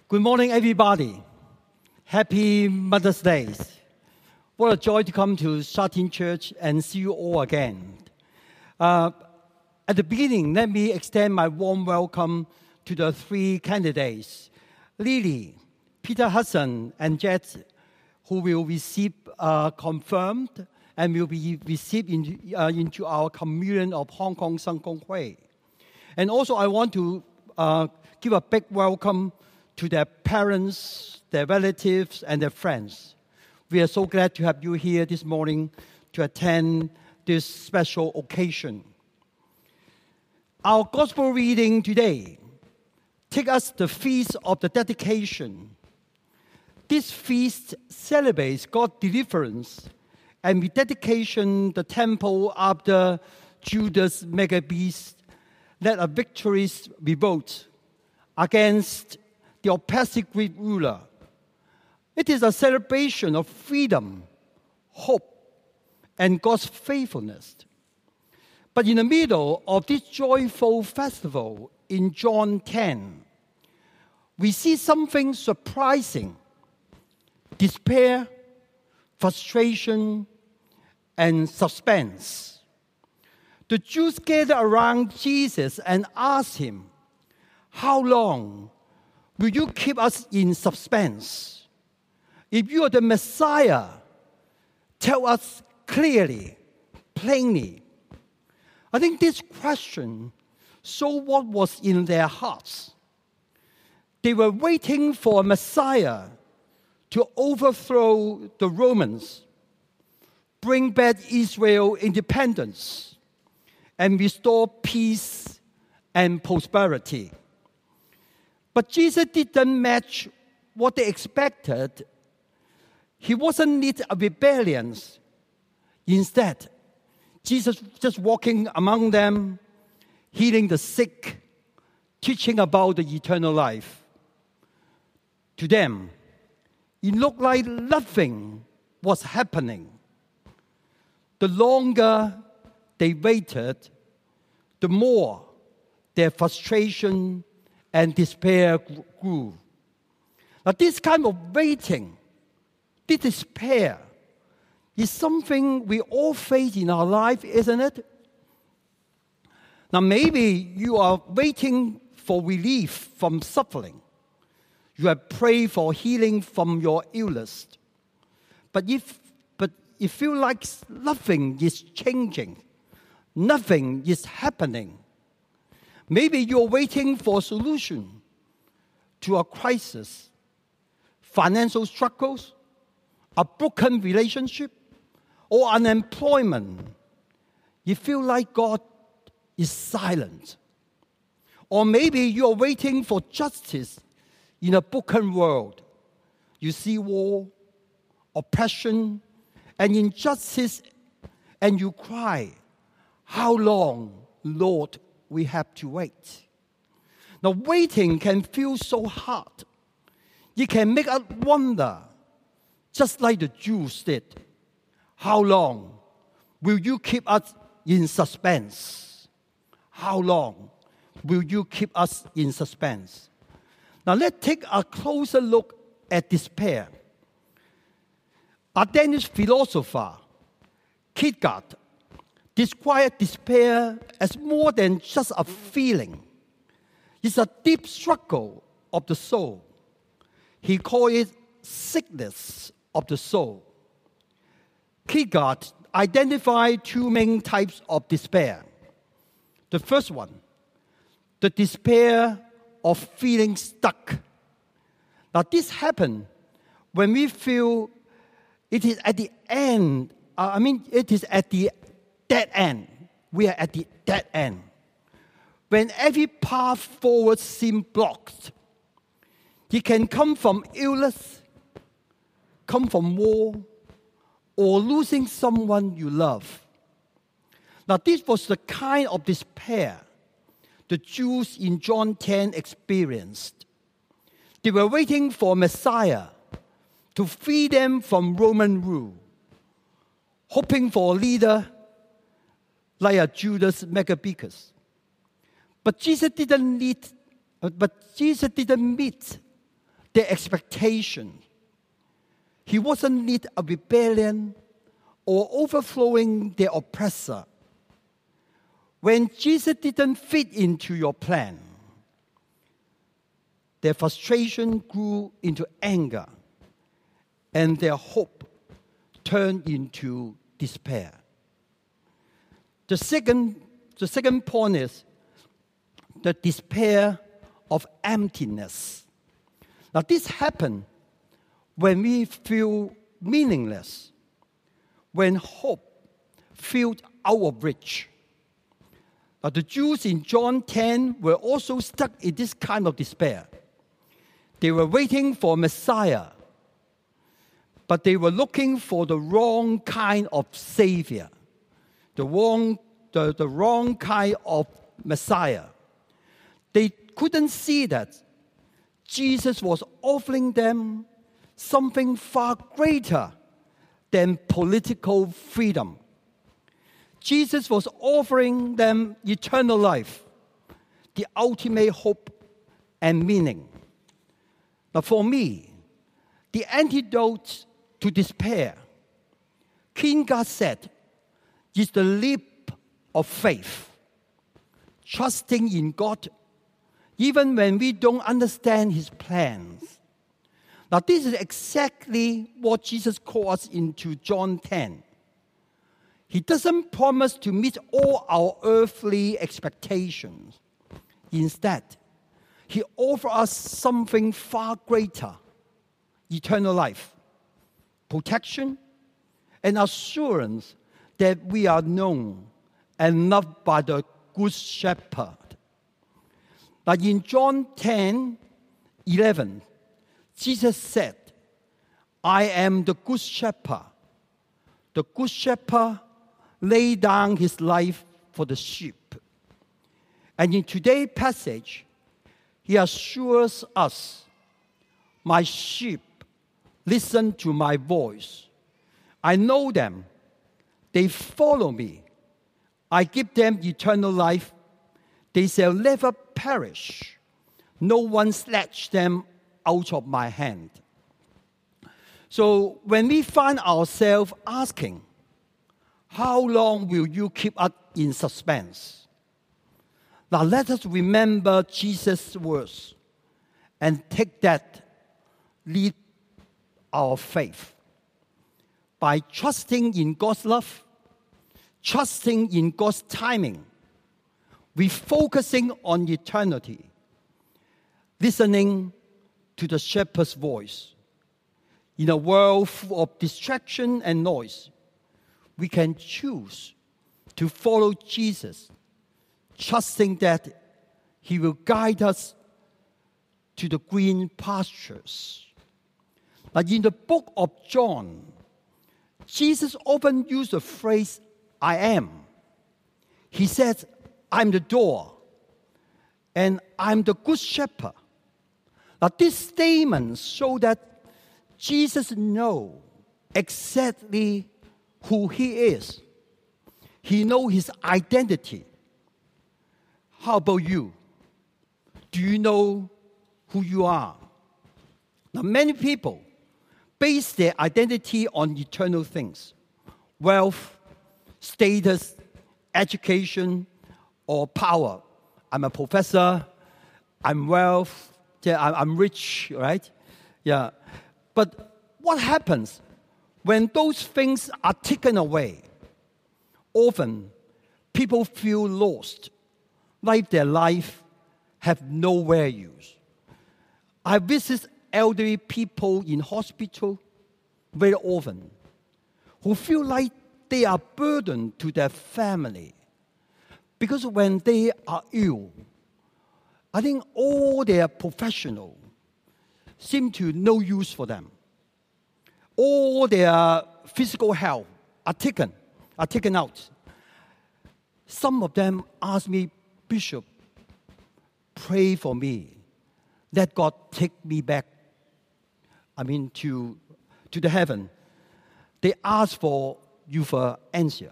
Good morning, everybody. Happy Mother's Day. What a joy to come to Sha Tin Church and see you all again. At the beginning, let me extend my warm welcome to the three candidates, Lily, Peter Hudson, and Jet, who will receive confirmed and will be received into our communion of Hong Kong Sung Kong Hui. And also, I want to give a big welcome to their parents, their relatives, and their friends. We are so glad to have you here this morning to attend this special occasion. Our gospel reading today takes us the feast of the dedication. This feast celebrates God's deliverance and rededication the temple after Judas Maccabees led a victorious revolt against the oppressive Greek ruler. It is a celebration of freedom, hope, and God's faithfulness. But in the middle of this joyful festival in John 10, we see something surprising: despair, frustration, and suspense. The Jews gathered around Jesus and asked him, "How long will you keep us in suspense? If you are the Messiah, tell us clearly, plainly." I think this question shows what was in their hearts. They were waiting for a Messiah to overthrow the Romans, bring back Israel independence, and restore peace and prosperity. But Jesus didn't match what they expected. He wasn't lead a rebellion. Instead, Jesus just walking among them, healing the sick, teaching about the eternal life. To them, it looked like nothing was happening. The longer they waited, the more their frustration and despair grew. Now, this kind of waiting, this despair, is something we all face in our life, isn't it? Now, maybe you are waiting for relief from suffering. You have prayed for healing from your illness. But it feels like nothing is changing. Nothing is happening. Maybe you're waiting for a solution to a crisis, financial struggles, a broken relationship, or unemployment. You feel like God is silent. Or maybe you're waiting for justice in a broken world. You see war, oppression, and injustice, and you cry, "How long, Lord, we have to wait?" Now, waiting can feel so hard. It can make us wonder, just like the Jews did. How long will you keep us in suspense? How long will you keep us in suspense? Now, let's take a closer look at despair. A Danish philosopher, Kierkegaard, described despair as more than just a feeling. It's a deep struggle of the soul. He called it sickness of the soul. Kierkegaard identified two main types of despair. The first one, the despair of feeling stuck. Now, this happens when we feel it is at the end. It is at the dead end. We are at the dead end. When every path forward seems blocked. It can come from illness, come from war, or losing someone you love. Now, this was the kind of despair the Jews in John 10 experienced. They were waiting for a Messiah to free them from Roman rule, hoping for a leader like a Judas Maccabeus. But Jesus didn't meet their expectation. He wasn't need a rebellion or overflowing their oppressor. When Jesus didn't fit into your plan, their frustration grew into anger, and their hope turned into despair. The second point is the despair of emptiness. Now, this happens when we feel meaningless, when hope feels out of reach. Now, the Jews in John 10 were also stuck in this kind of despair. They were waiting for Messiah, but they were looking for the wrong kind of Savior, the wrong kind of Messiah. They couldn't see that Jesus was offering them something far greater than political freedom. Jesus was offering them eternal life, the ultimate hope and meaning. Now, for me, the antidote to despair, Kierkegaard said, is the leap of faith, trusting in God even when we don't understand His plans. Now, this is exactly what Jesus calls us into John 10. He doesn't promise to meet all our earthly expectations. Instead, He offers us something far greater, eternal life, protection, and assurance that we are known and loved by the Good Shepherd. Now, in John 10:11, Jesus said, I am the Good Shepherd. The Good Shepherd laid down his life for the sheep. And in today's passage, he assures us, my sheep listen to my voice. I know them. They follow me. I give them eternal life. They shall never perish. No one snatch them out of my hand. So when we find ourselves asking, how long will you keep us in suspense? Now let us remember Jesus' words and take that lead our faith by trusting in God's love, trusting in God's timing, refocusing on eternity, listening to the shepherd's voice. In a world full of distraction and noise, we can choose to follow Jesus, trusting that He will guide us to the green pastures. But in the book of John, Jesus often used the phrase, I am. He says, I'm the door, and I'm the good shepherd. Now, these statements show that Jesus knows exactly who He is. He knows His identity. How about you? Do you know who you are? Now, many people base their identity on eternal things, wealth, status, education, or power. I'm a professor, I'm wealth, I'm rich, right? Yeah. But what happens when those things are taken away? Often, people feel lost, like their life have no values. I visit elderly people in hospital very often who feel like they are burdened to their family. Because when they are ill, I think all their professionals seem to no use for them. All their physical health are taken out. Some of them ask me, Bishop, pray for me. Let God take me back, to the heaven. They ask for euthanasia.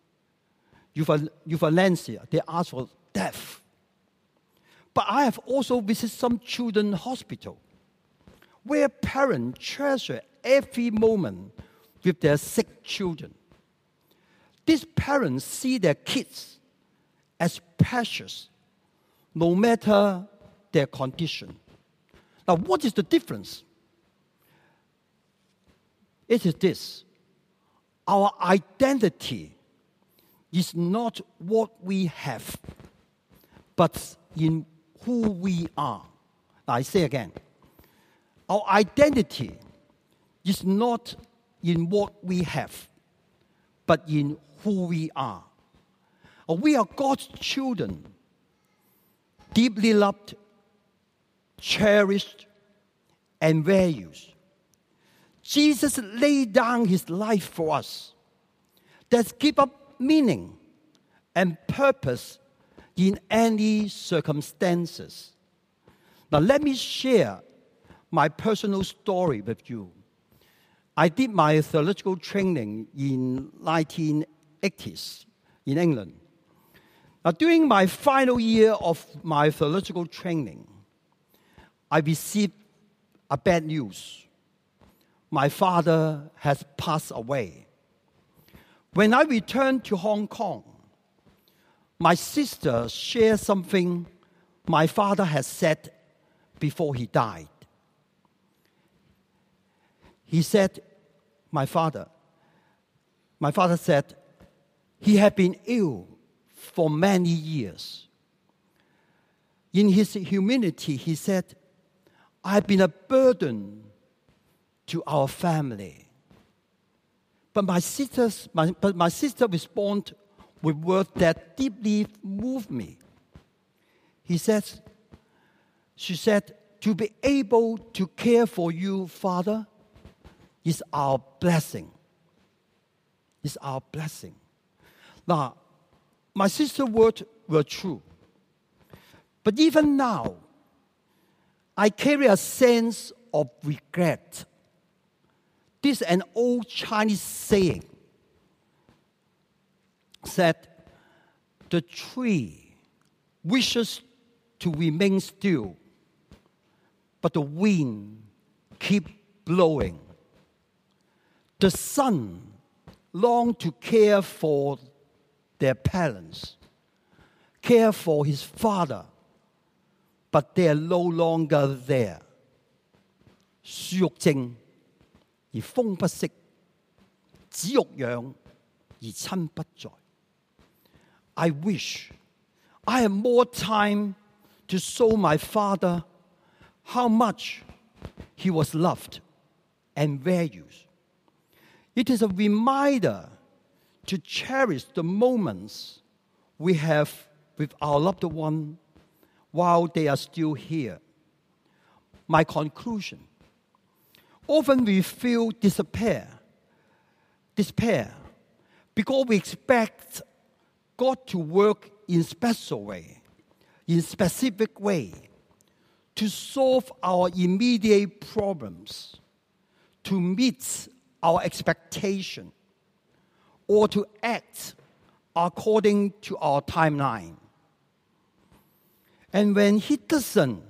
They ask for death. But I have also visited some children's hospital where parents treasure every moment with their sick children. These parents see their kids as precious, no matter their condition. Now, what is the difference? It is this. Our identity is not what we have, but in who we are. I say again, our identity is not in what we have, but in who we are. We are God's children, deeply loved, cherished, and valued. Jesus laid down his life for us. That gives us meaning and purpose in any circumstances. Now let me share my personal story with you. I did my theological training in 1980s in England. Now, during my final year of my theological training, I received a bad news. My father has passed away. When I returned to Hong Kong, my sister shared something my father had said before he died. He said, my father said, he had been ill for many years. In his humility, he said, I've been a burden to our family. But my sister responded with words that deeply moved me. She said, to be able to care for you, Father, is our blessing. It's our blessing. Now, my sister's words were true. But even now, I carry a sense of regret. This is an old Chinese saying said, the tree wishes to remain still, but the wind keeps blowing. The son longs to care for their parents, care for his father, but they are no longer there. 樹欲靜而風不息，子欲養而親不在。I wish I had more time to show my father how much he was loved and valued. It is a reminder to cherish the moments we have with our loved one while they are still here. My conclusion, often we feel despair because we expect God to work in special way, in specific way, to solve our immediate problems, to meet our expectation, or to act according to our timeline. And when he doesn't,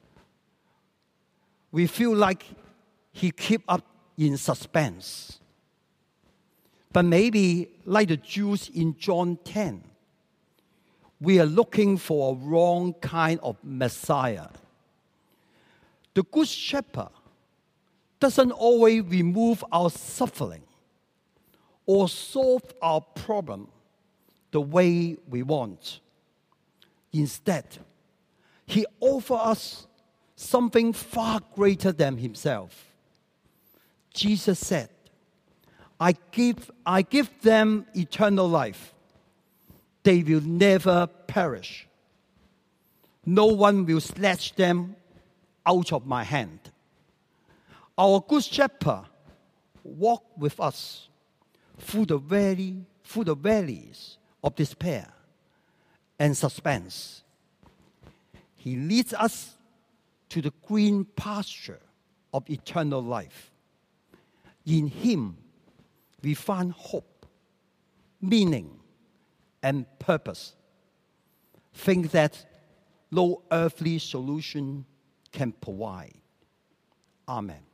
we feel like he keeps us in suspense. But maybe, like the Jews in John 10, we are looking for a wrong kind of Messiah. The Good Shepherd doesn't always remove our suffering or solve our problem the way we want. Instead, he offers us something far greater than himself. Jesus said, I give them eternal life. They will never perish. No one will snatch them out of my hand. Our Good Shepherd walks with us through the valleys of despair and suspense. He leads us to the green pasture of eternal life. In him, we find hope, meaning, and purpose. Things that no earthly solution can provide. Amen.